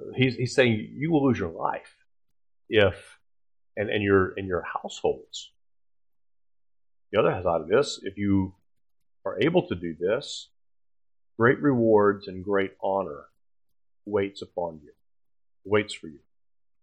he's saying you will lose your life if and your households. The other side of this, if you are able to do this, great rewards and great honor waits upon you, waits for you.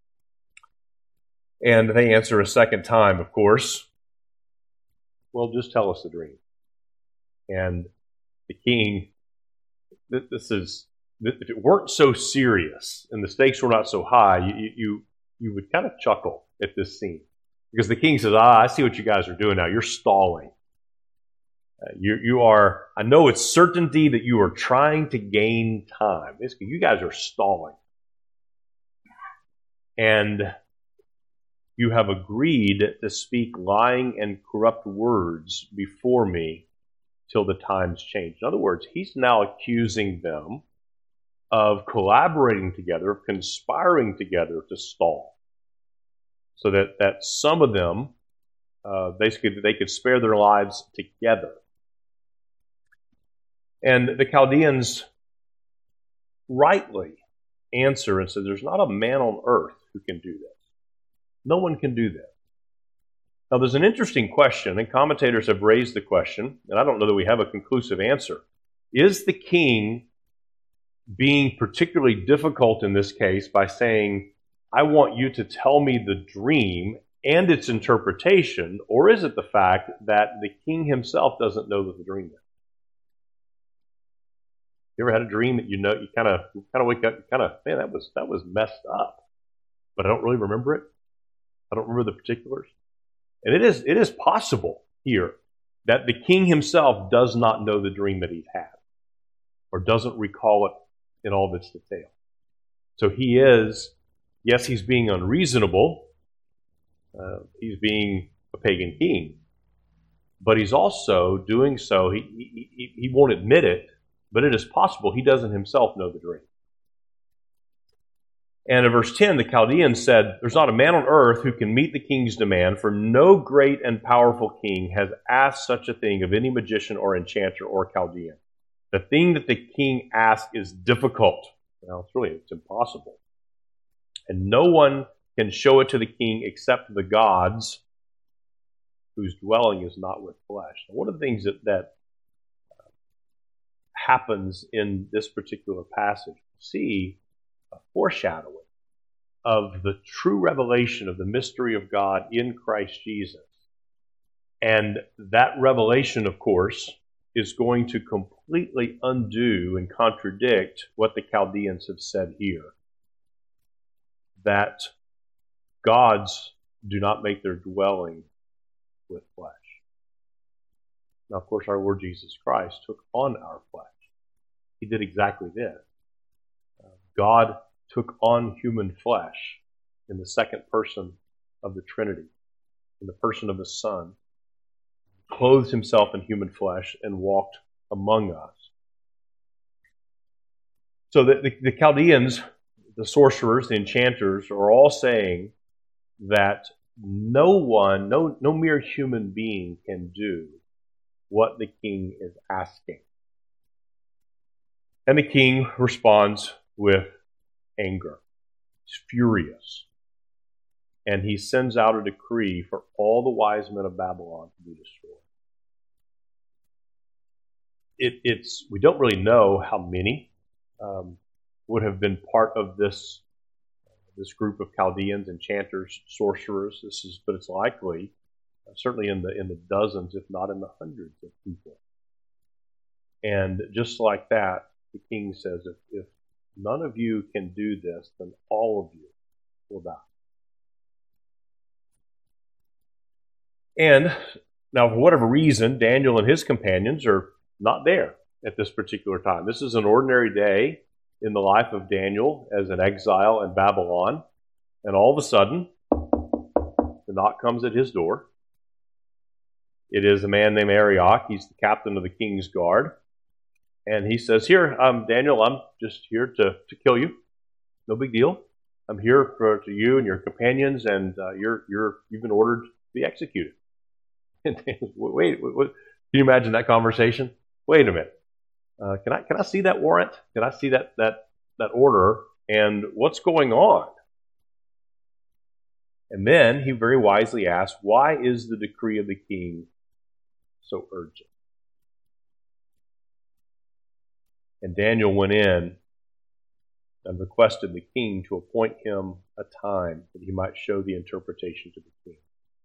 And they answer a second time, of course, well, just tell us the dream. And the king, if it weren't so serious and the stakes were not so high, you would kind of chuckle at this scene. Because the king says, I see what you guys are doing now. You're stalling. You are, I know it's certainty that you are trying to gain time. Basically, you guys are stalling. And you have agreed to speak lying and corrupt words before me till the times change. In other words, he's now accusing them of collaborating together, of conspiring together to stall. So that some of them, basically, they could spare their lives together. And the Chaldeans rightly answer and say, there's not a man on earth who can do this. No one can do that. Now, there's an interesting question, and commentators have raised the question, and I don't know that we have a conclusive answer. Is the king being particularly difficult in this case by saying, I want you to tell me the dream and its interpretation, or is it the fact that the king himself doesn't know what the dream is? You ever had a dream that you kind of wake up, man, that was messed up, but I don't really remember it. I don't remember the particulars. And it is possible here that the king himself does not know the dream that he's had, or doesn't recall it in all of its detail. So he's being unreasonable. He's being a pagan king, but he's also doing so. He won't admit it, but it is possible he doesn't himself know the dream. And in verse 10, the Chaldeans said, there's not a man on earth who can meet the king's demand, for no great and powerful king has asked such a thing of any magician or enchanter or Chaldean. The thing that the king asked is difficult. Well, it's impossible. And no one can show it to the king except the gods, whose dwelling is not with flesh. Now, one of the things that happens in this particular passage, see a foreshadowing of the true revelation of the mystery of God in Christ Jesus. And that revelation, of course, is going to completely undo and contradict what the Chaldeans have said here. That gods do not make their dwelling with flesh. Now, of course, our Lord Jesus Christ took on our flesh. He did exactly this. God took on human flesh in the second person of the Trinity, in the person of the Son, clothed himself in human flesh and walked among us. So the Chaldeans, the sorcerers, the enchanters, are all saying that no mere human being can do what the king is asking. And the king responds with anger. He's furious. And he sends out a decree for all the wise men of Babylon to be destroyed. We don't really know how many would have been part of this group of Chaldeans, enchanters, sorcerers. But it's likely, certainly in the dozens, if not in the hundreds of people. And just like that, the king says, if none of you can do this, then all of you will die. And now, for whatever reason, Daniel and his companions are not there at this particular time. This is an ordinary day in the life of Daniel as an exile in Babylon. And all of a sudden, the knock comes at his door. It is a man named Arioch. He's the captain of the king's guard. And he says, here, Daniel, I'm just here to kill you. No big deal. I'm here to you and your companions, and you've been ordered to be executed. And Daniel's, wait, can you imagine that conversation? Wait a minute. Can I see that warrant? Can I see that order And what's going on? And then he very wisely asked, why is the decree of the king so urgent? And Daniel went in and requested the king to appoint him a time that he might show the interpretation to the king.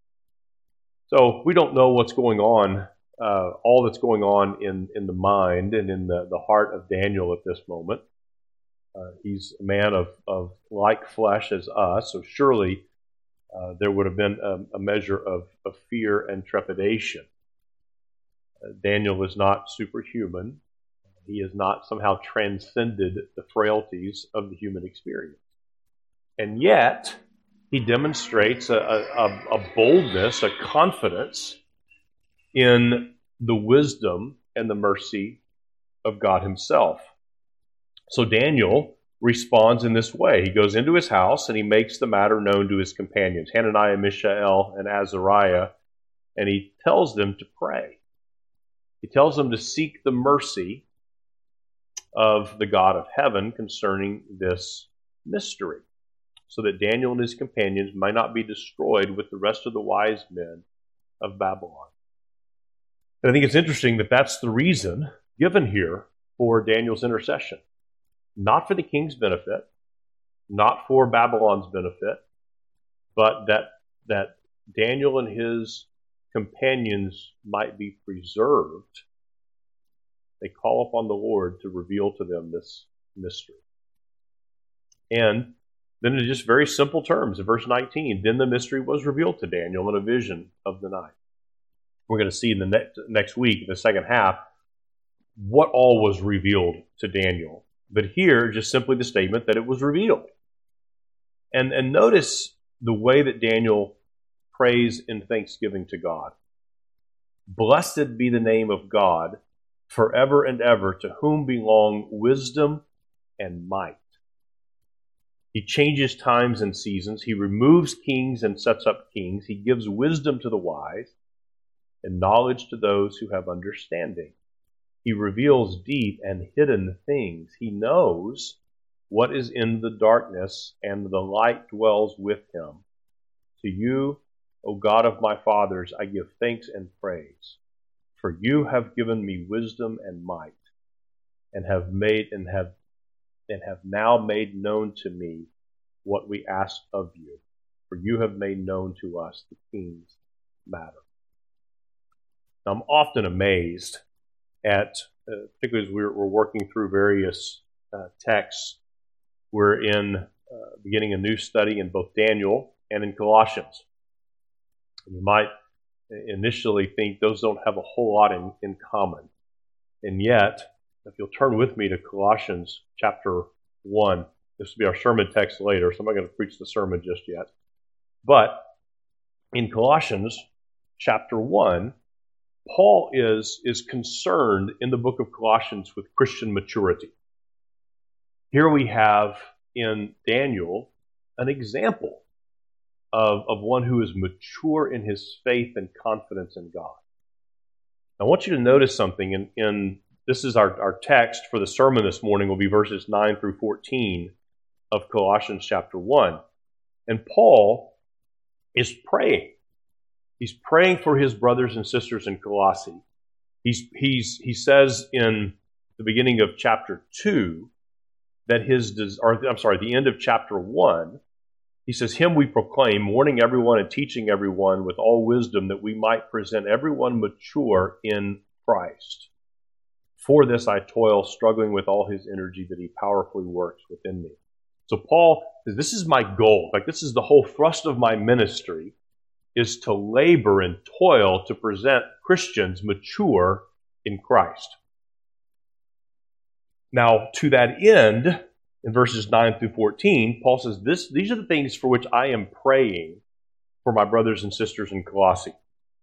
So we don't know what's going on, all that's going on in the mind and in the heart of Daniel at this moment. He's a man of like flesh as us, so surely there would have been a measure of fear and trepidation. Daniel is not superhuman. He has not somehow transcended the frailties of the human experience. And yet, he demonstrates a boldness, a confidence in the wisdom and the mercy of God himself. So Daniel responds in this way. He goes into his house and he makes the matter known to his companions, Hananiah, Mishael, and Azariah, and he tells them to pray. He tells them to seek the mercy of the God of heaven concerning this mystery, so that Daniel and his companions might not be destroyed with the rest of the wise men of Babylon. And I think it's interesting that that's the reason given here for Daniel's intercession. Not for the king's benefit, not for Babylon's benefit, but that Daniel and his companions might be preserved. They call upon the Lord to reveal to them this mystery. And then in just very simple terms, in verse 19, then the mystery was revealed to Daniel in a vision of the night. We're going to see in the next week, in the second half, what all was revealed to Daniel. But here, just simply the statement that it was revealed. And notice the way that Daniel prays in thanksgiving to God. Blessed be the name of God forever and ever, to whom belong wisdom and might. He changes times and seasons. He removes kings and sets up kings. He gives wisdom to the wise and knowledge to those who have understanding. He reveals deep and hidden things. He knows what is in the darkness, and the light dwells with him. To you, O God of my fathers, I give thanks and praise. For you have given me wisdom and might, and have now made known to me what we asked of you. For you have made known to us the king's matter. Now, I'm often amazed at, particularly as we're working through various texts, we're beginning a new study in both Daniel and in Colossians. And you might initially think those don't have a whole lot in common. And yet, if you'll turn with me to Colossians chapter 1, this will be our sermon text later, so I'm not going to preach the sermon just yet. But in Colossians chapter 1, Paul is concerned in the book of Colossians with Christian maturity. Here we have in Daniel an example of one who is mature in his faith and confidence in God. I want you to notice something. This is our text for the sermon this morning, will be verses 9 through 14 of Colossians chapter 1. And Paul is praying. He's praying for his brothers and sisters in Colossae. He says in the beginning of chapter 2 that the end of chapter 1, he says, "Him we proclaim, warning everyone and teaching everyone with all wisdom, that we might present everyone mature in Christ. For this I toil, struggling with all his energy that he powerfully works within me." So Paul says, this is my goal. Like, this is the whole thrust of my ministry, is to labor and toil to present Christians mature in Christ. Now, to that end, in verses 9 through 14, Paul says, these are the things for which I am praying for my brothers and sisters in Colossae.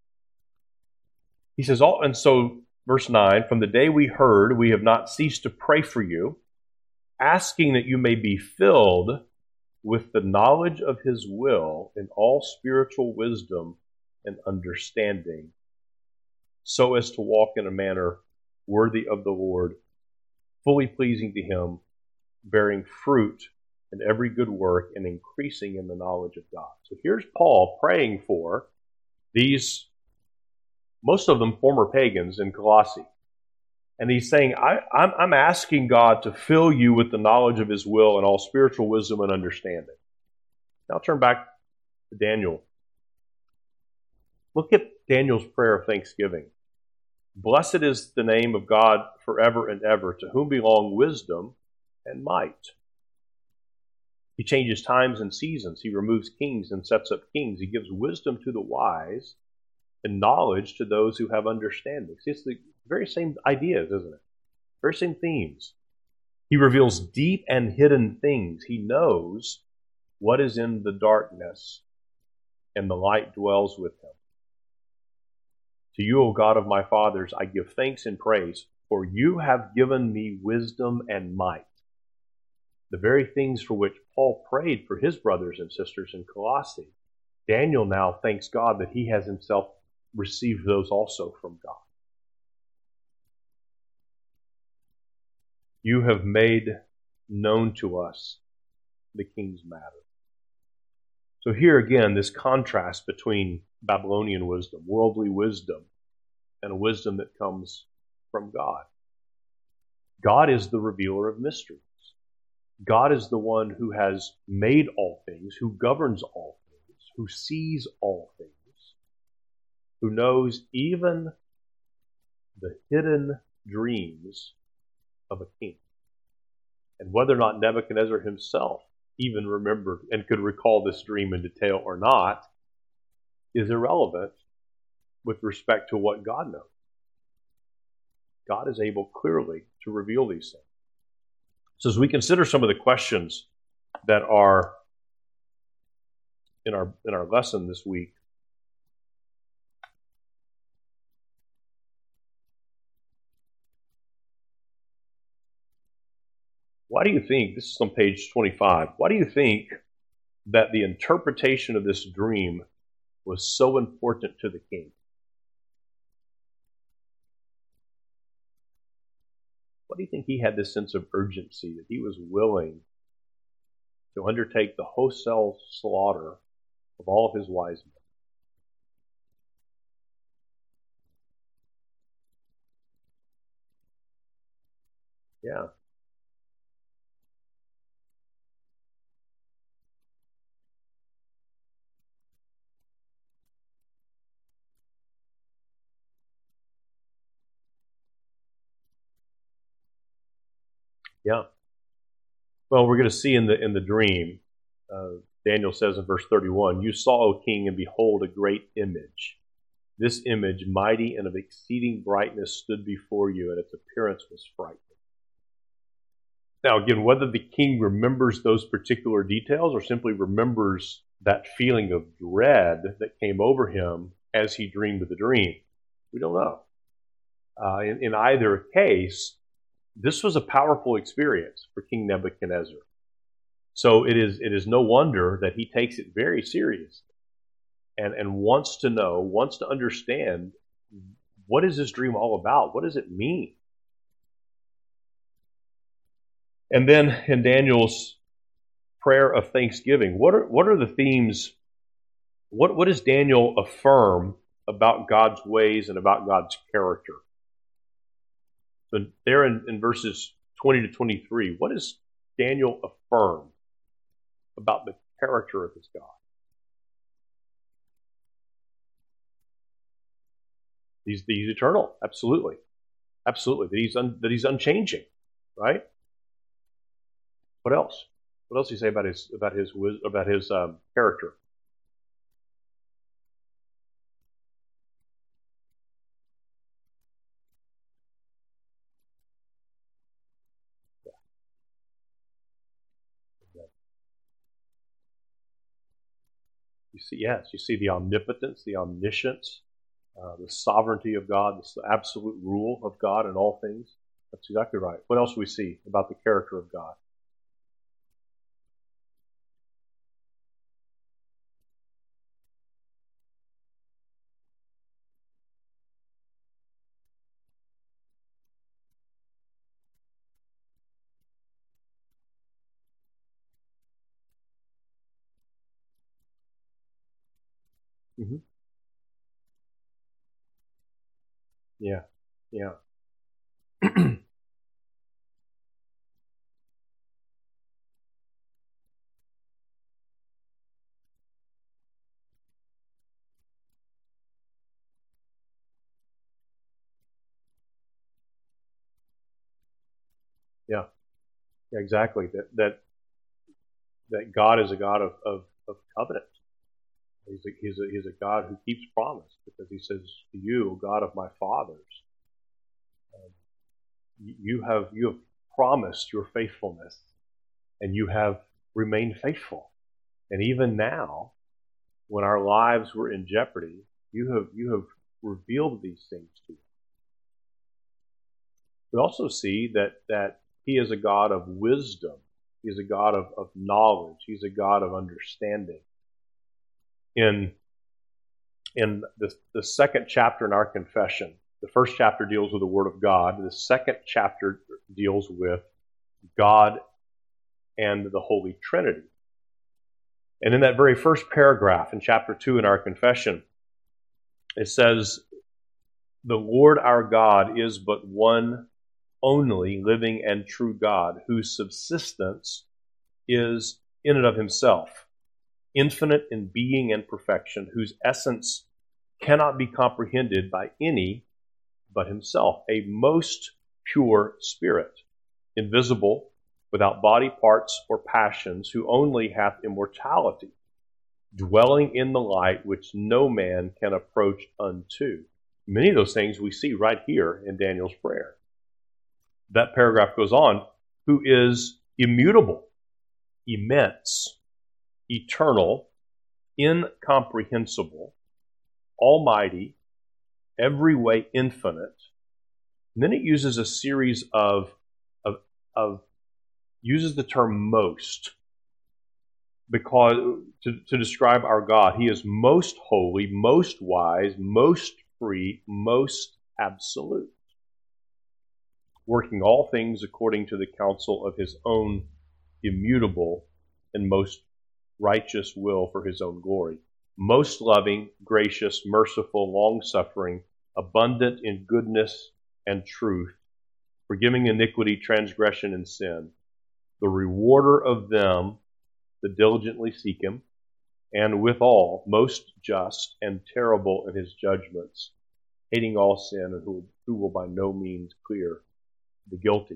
He says, and so, verse 9, "From the day we heard, we have not ceased to pray for you, asking that you may be filled with the knowledge of his will in all spiritual wisdom and understanding, so as to walk in a manner worthy of the Lord, fully pleasing to him, bearing fruit in every good work and increasing in the knowledge of God. So here's Paul praying for these, most of them former pagans in Colossae. And he's saying, I'm asking God to fill you with the knowledge of his will and all spiritual wisdom and understanding. Now turn back to Daniel. Look at Daniel's prayer of thanksgiving. Blessed is the name of God forever and ever, to whom belong wisdom and might. He changes times and seasons. He removes kings and sets up kings. He gives wisdom to the wise and knowledge to those who have understanding. See, it's the very same ideas, isn't it? Very same themes. He reveals deep and hidden things. He knows what is in the darkness, and the light dwells with him. To you, O God of my fathers, I give thanks and praise, for you have given me wisdom and might. The very things for which Paul prayed for his brothers and sisters in Colossae, Daniel now thanks God that he has himself received those also from God. You have made known to us the king's matter. So here again, this contrast between Babylonian wisdom, worldly wisdom, and a wisdom that comes from God. God is the revealer of mysteries. God is the one who has made all things, who governs all things, who sees all things, who knows even the hidden dreams of a king. And whether or not Nebuchadnezzar himself even remembered and could recall this dream in detail or not is irrelevant with respect to what God knows. God is able clearly to reveal these things. So as we consider some of the questions that are in our lesson this week, why do you think, this is on page 25, why do you think that the interpretation of this dream was so important to the king? What do you think he had this sense of urgency that he was willing to undertake the wholesale slaughter of all of his wise men? Yeah. Yeah. Well, we're going to see in the dream, Daniel says in verse 31, you saw, O king, and behold, a great image. This image, mighty and of exceeding brightness, stood before you, and its appearance was frightening. Now, again, whether the king remembers those particular details or simply remembers that feeling of dread that came over him as he dreamed the dream, we don't know. In either case, this was a powerful experience for King Nebuchadnezzar. So it is no wonder that he takes it very seriously and wants to know, wants to understand, what is this dream all about? What does it mean? And then in Daniel's prayer of thanksgiving, what are the themes? What does Daniel affirm about God's ways and about God's character? So there in verses 20 to 23, what does Daniel affirm about the character of his God? He's eternal, absolutely. Absolutely. That he's unchanging, right? What else? What else do you say about his character? You see the omnipotence, the omniscience, the sovereignty of God, the absolute rule of God in all things. That's exactly right. What else do we see about the character of God? Hmm. Yeah. Yeah. Yeah. Yeah. Exactly. That God is a God of covenant. He's a God who keeps promise because he says to you, God of my fathers, you have promised your faithfulness and you have remained faithful. And even now, when our lives were in jeopardy, you have revealed these things to us. We also see that he is a God of wisdom. He's a God of knowledge. He's a God of understanding. In the second chapter in our confession, the first chapter deals with the Word of God. The second chapter deals with God and the Holy Trinity. And in that very first paragraph in chapter 2 in our confession, it says, the Lord our God is but one only living and true God, whose subsistence is in and of himself, infinite in being and perfection, whose essence cannot be comprehended by any but himself, a most pure spirit, invisible, without body parts or passions, who only hath immortality, dwelling in the light which no man can approach unto. Many of those things we see right here in Daniel's prayer. That paragraph goes on, who is immutable, immense, eternal, incomprehensible, almighty, every way infinite. And then it uses a series of uses the term most, because to describe our God. He is most holy, most wise, most free, most absolute, working all things according to the counsel of his own immutable and most righteous will for his own glory. Most loving, gracious, merciful, long-suffering, abundant in goodness and truth, forgiving iniquity, transgression, and sin, the rewarder of them that diligently seek him, and withal most just and terrible in his judgments, hating all sin, and who will by no means clear the guilty.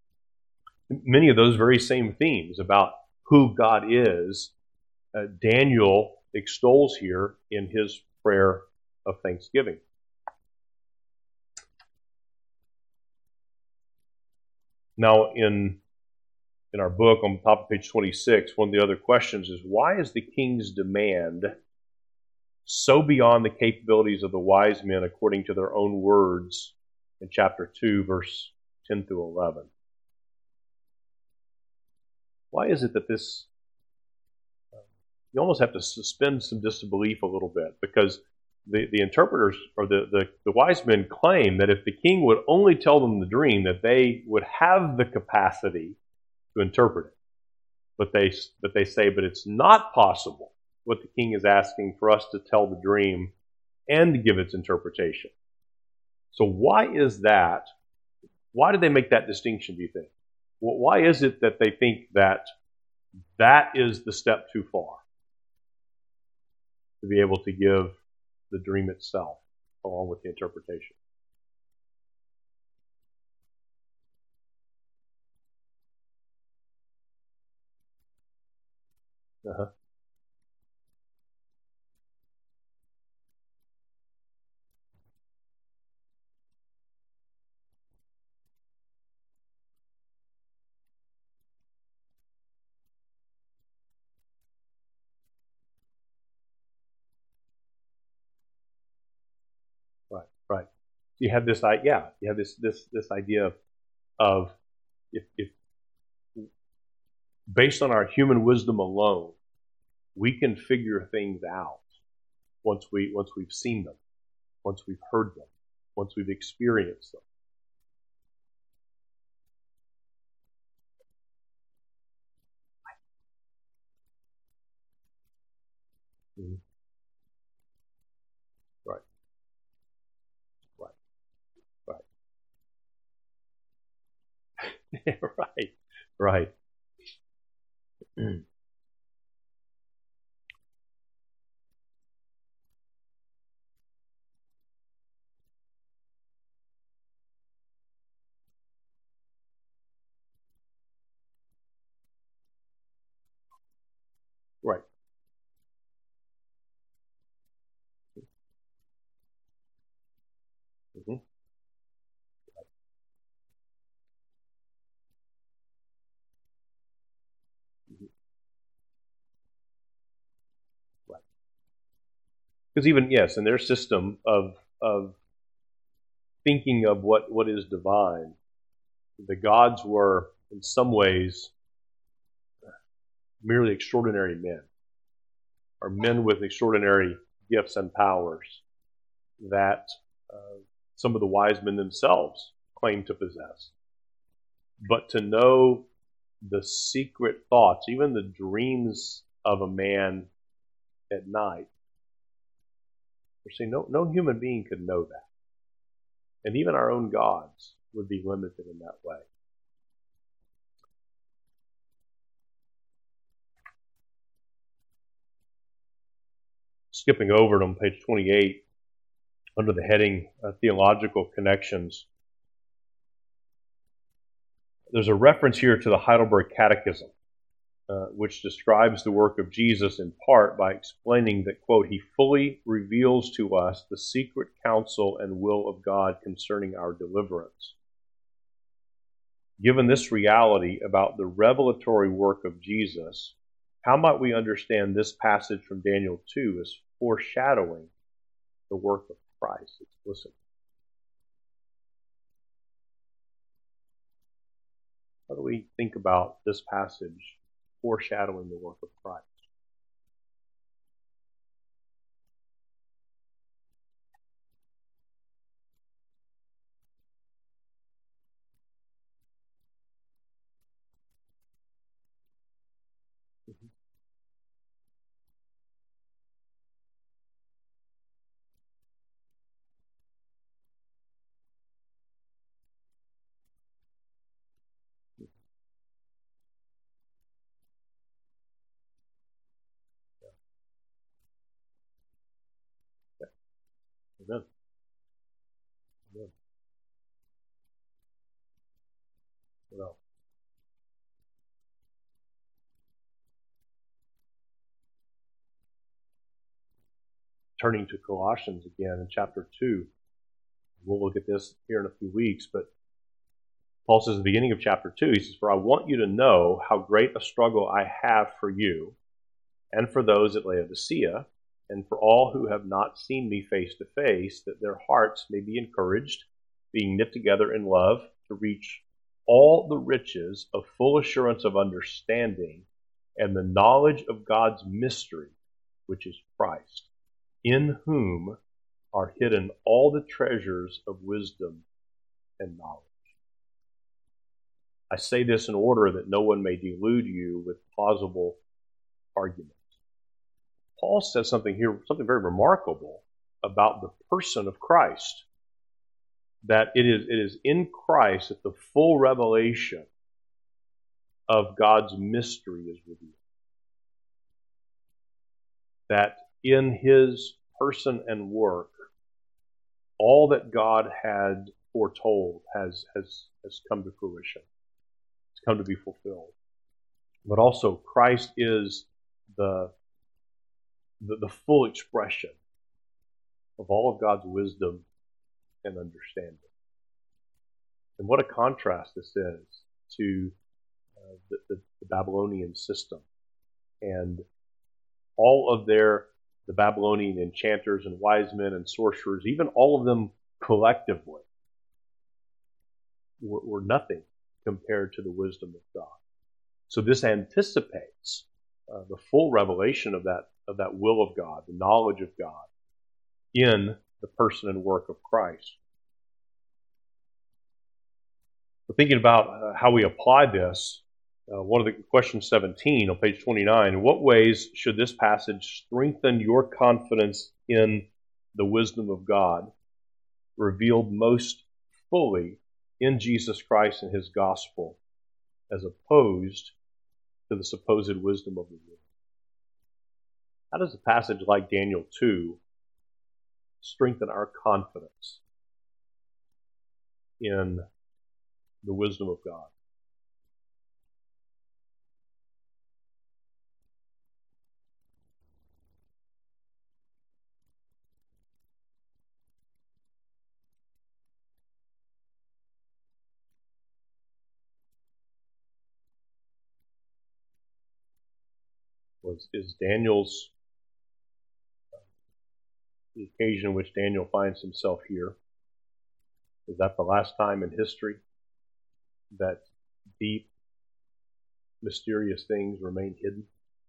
Many of those very same themes about who God is, Daniel extols here in his prayer of thanksgiving. Now, in our book, on top of page 26, one of the other questions is, why is the king's demand so beyond the capabilities of the wise men according to their own words in chapter 2, verse 10 through 11? Why is it that this, you almost have to suspend some disbelief a little bit, because the interpreters or the wise men claim that if the king would only tell them the dream, that they would have the capacity to interpret it. But they say, but it's not possible what the king is asking for us to tell the dream and give its interpretation. So why is that? Why did they make that distinction, do you think? Well, why is it that they think that that is the step too far to be able to give the dream itself along with the interpretation? Uh-huh. Right, right. You have this, you have this idea of if based on our human wisdom alone, we can figure things out once we've seen them, once we've heard them, once we've experienced them. Mhm. Right, right. Right. Hmm. Hmm. Right. Because even, yes, in their system of thinking of what is divine, the gods were in some ways merely extraordinary men, or men with extraordinary gifts and powers that some of the wise men themselves claimed to possess. But to know the secret thoughts, even the dreams of a man at night, we're saying no human being could know that. And even our own gods would be limited in that way. Skipping over on page 28, under the heading Theological Connections, there's a reference here to the Heidelberg Catechism, which describes the work of Jesus in part by explaining that, quote, he fully reveals to us the secret counsel and will of God concerning our deliverance. Given this reality about the revelatory work of Jesus, how might we understand this passage from Daniel 2 as foreshadowing the work of Christ explicitly? How do we think about this passage foreshadowing the work of Christ? Mhm. Yeah. Amen. Amen. Well, turning to Colossians again in chapter 2, we'll look at this here in a few weeks, but Paul says at the beginning of chapter 2, he says, for I want you to know how great a struggle I have for you and for those at Laodicea, and for all who have not seen me face to face, that their hearts may be encouraged, being knit together in love, to reach all the riches of full assurance of understanding and the knowledge of God's mystery, which is Christ, in whom are hidden all the treasures of wisdom and knowledge. I say this in order that no one may delude you with plausible arguments. Paul says something here, something very remarkable about the person of Christ. That it is in Christ that the full revelation of God's mystery is revealed. That in his person and work, all that God had foretold has come to fruition. It's come to be fulfilled. But also Christ is the full expression of all of God's wisdom and understanding. And what a contrast this is to the Babylonian system and all of the Babylonian enchanters and wise men and sorcerers, even all of them collectively, were nothing compared to the wisdom of God. So this anticipates the full revelation of that will of God, the knowledge of God, in the person and work of Christ. We're thinking about how we apply this. One of the question 17 on page 29, in what ways should this passage strengthen your confidence in the wisdom of God revealed most fully in Jesus Christ and his gospel as opposed to the supposed wisdom of the world. How does a passage like Daniel 2 strengthen our confidence in the wisdom of God? Is Daniel's, the occasion in which Daniel finds himself here, is that the last time in history that deep, mysterious things remain hidden?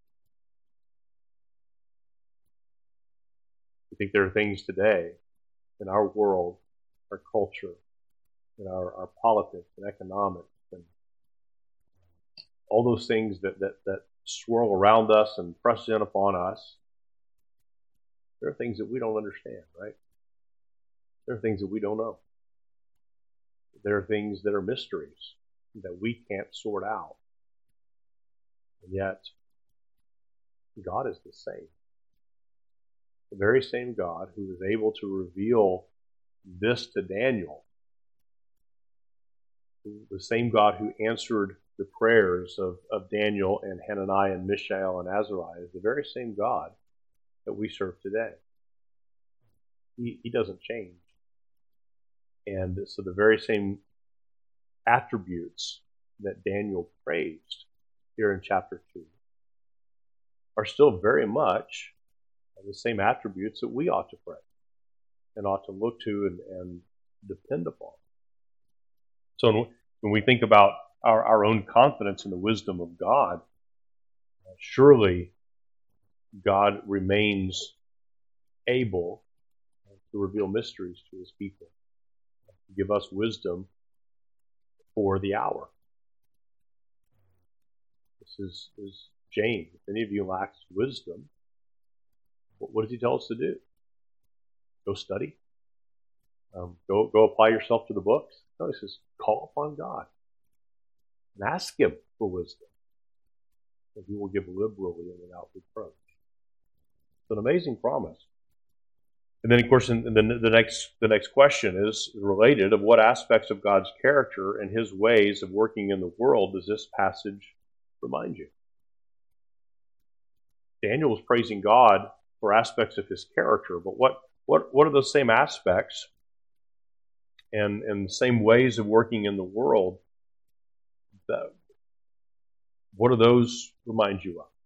I think there are things today in our world, our culture, in our politics and economics, and all those things that swirl around us and press in upon us. There are things that we don't understand, right? There are things that we don't know. There are things that are mysteries that we can't sort out. And yet, God is the same. The very same God who was able to reveal this to Daniel, the same God who answered the prayers of Daniel and Hananiah and Mishael and Azariah, is the very same God that we serve today. He doesn't change. And so the very same attributes that Daniel praised here in chapter 2 are still very much the same attributes that we ought to praise and ought to look to and depend upon. So when we think about our own confidence in the wisdom of God, surely God remains able to reveal mysteries to his people, to give us wisdom for the hour. This is James. If any of you lacks wisdom, what does he tell us to do? Go study? Go apply yourself to the books? No, he says, call upon God and ask him for wisdom, and he will give liberally and without reproach. It's an amazing promise. And then, of course, the next question is related: of what aspects of God's character and his ways of working in the world does this passage remind you? Daniel was praising God for aspects of his character, but what are those same aspects and the same ways of working in the world? What do those remind you of?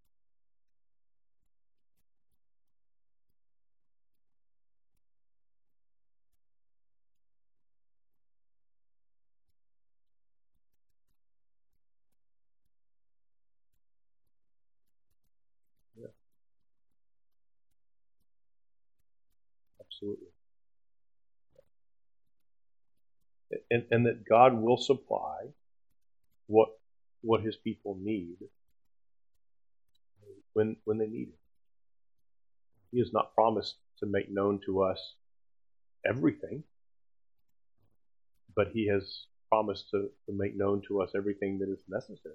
Yeah, absolutely. And that God will supply what his people need when they need it. He has not promised to make known to us everything, but he has promised to make known to us everything that is necessary.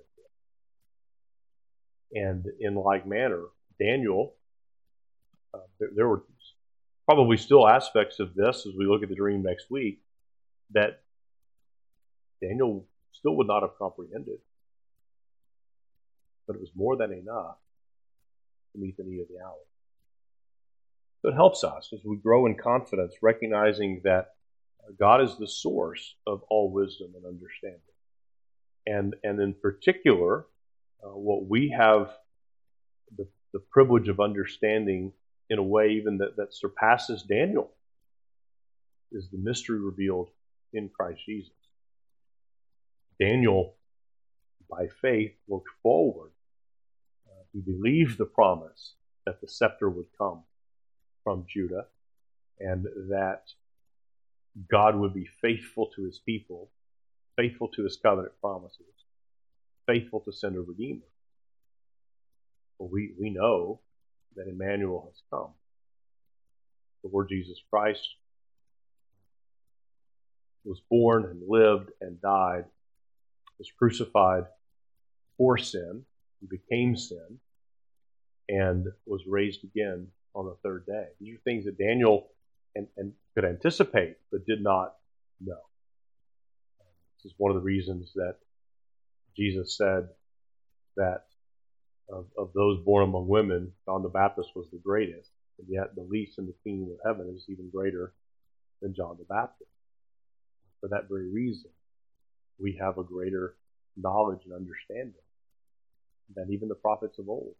And in like manner, Daniel, there were probably still aspects of this as we look at the dream next week that Daniel still would not have comprehended, but it was more than enough to meet the need of the hour. So it helps us as we grow in confidence, recognizing that God is the source of all wisdom and understanding. And in particular, what we have the privilege of understanding in a way even that surpasses Daniel is the mystery revealed in Christ Jesus. Daniel, by faith, looked forward. He believed the promise that the scepter would come from Judah and that God would be faithful to his people, faithful to his covenant promises, faithful to send a Redeemer. Well, we know that Emmanuel has come. The Lord Jesus Christ was born and lived and died, was crucified for sin, he became sin, and was raised again on the third day. These are things that Daniel and could anticipate, but did not know. This is one of the reasons that Jesus said that of those born among women, John the Baptist was the greatest, and yet the least in the kingdom of heaven is even greater than John the Baptist. For that very reason, we have a greater knowledge and understanding than even the prophets of old.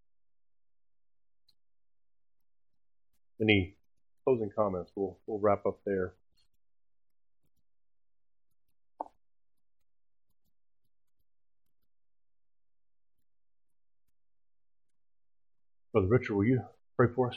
Any closing comments? We'll wrap up there. Brother Richard, will you pray for us?